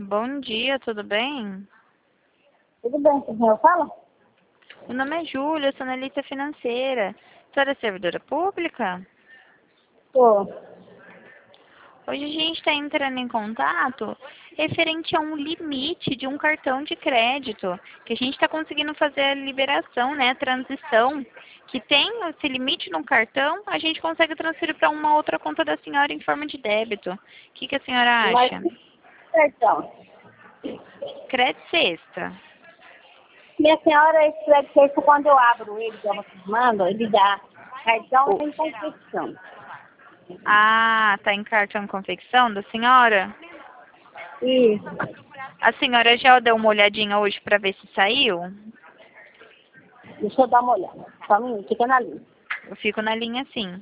Bom dia, tudo bem? Tudo bem, senhor? Fala? Meu nome é Júlia, eu sou analista financeira. A senhora é servidora pública? Tô. Hoje a gente está entrando em contato referente a um limite de um cartão de crédito, que a gente está conseguindo fazer a liberação, né, a transição, que tem esse limite no cartão, a gente consegue transferir para uma outra conta da senhora em forma de débito. O que a senhora Mas acha? cartão. Crédito extra. Minha senhora, esse crédito, quando eu abro ele, que eu mando, ele dá cartão O- sem confecção. Ah, tá em cartão confecção da senhora? Isso. A senhora já deu uma olhadinha hoje para ver se saiu? Deixa eu dar uma olhada. Só um minuto, fica na linha. Eu fico na linha sim.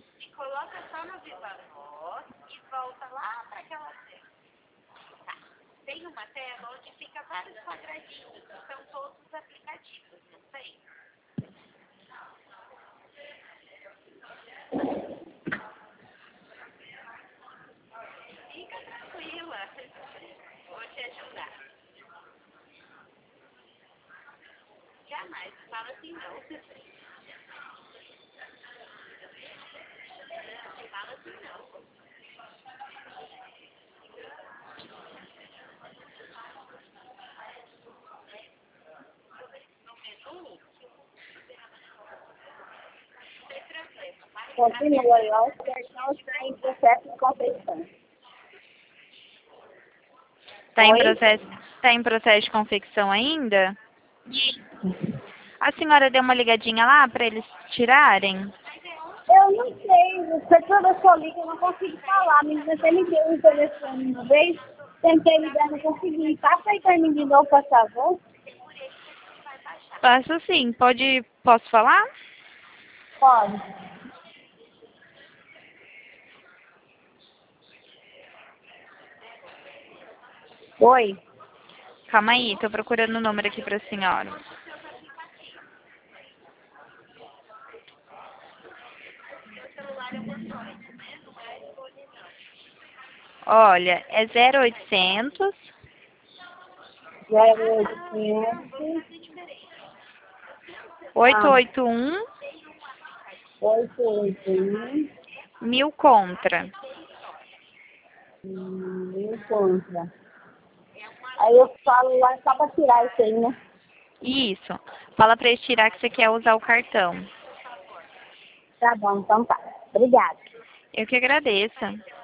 Continua lá, o cartão está em processo de confecção. Oi? Tá em processo de confecção ainda? A senhora deu uma ligadinha lá para eles tirarem? Eu não sei, você toda a sua liga, eu não consigo falar. A menina até me deu o telefone uma vez, tentei ligar, não consegui. Passa aí para mim de novo, por favor. Passo sim. Posso falar? Pode. Oi. Calma aí, tô procurando o número aqui pra senhora. Olha, é 0800 0800 881 881 1000 contra. me conta. Aí eu falo lá só para tirar isso aí, né? Isso. Fala pra eles tirar que você quer usar o cartão. Tá bom, então tá. Obrigada. Eu que agradeço.